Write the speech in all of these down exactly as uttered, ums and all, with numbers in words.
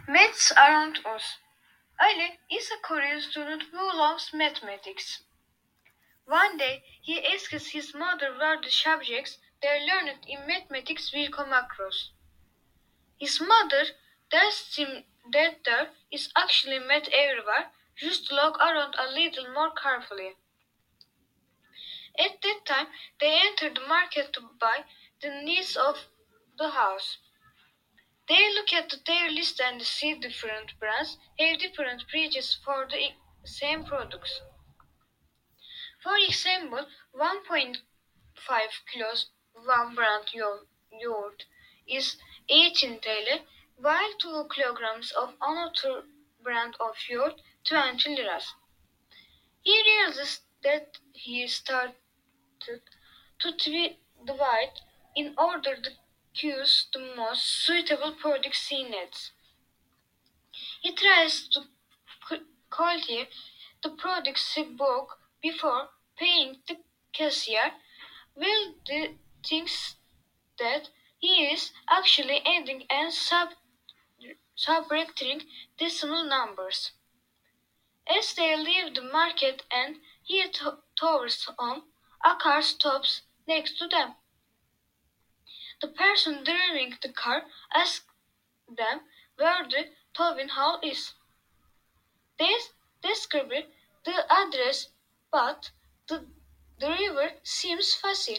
Myths around us. Ali is a Korean student who loves mathematics. One day, he asks his mother where the subjects they learned in mathematics will come across. His mother tells him that there is actually math everywhere, just look around a little more carefully. At that time, they enter the market to buy the needs of the house. They look at their list and see different brands have different prices for the same products. For example, one point five kilos one brand yogurt is eighteen TL, while two kilograms of another brand of yogurt twenty liras. He realizes that he started to divide in order to choose the most suitable products he needs. He tries to calculate the products he bought before paying the cashier. Will the thinks that he is actually adding and sub- subtracting decimal numbers. As they leave the market and he to- tours on, a car stops next to them. The person driving the car asks them where the towing hall is. They describe the address, but the driver seems fuzzy.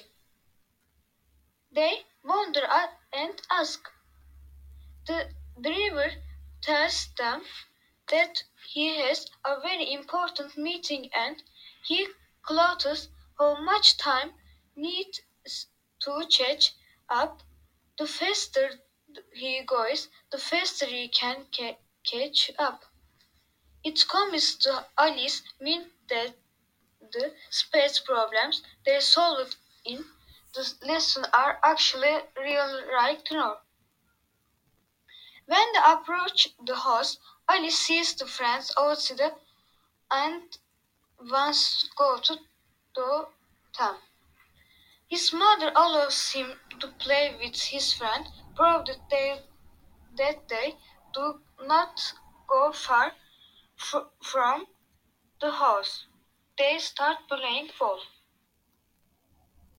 They wonder at- and ask. The driver tells them that he has a very important meeting and he calculates how much time needs to catch up. The faster he goes, the faster he can ca- catch up. It comes to Alice mean that the space problems they solved in the lesson are actually real right now. When they approach the house, Alice sees the friends outside and wants to go to the them. His mother allows him to play with his friend, provided they, that they do not go far fr- from the house. They start playing ball.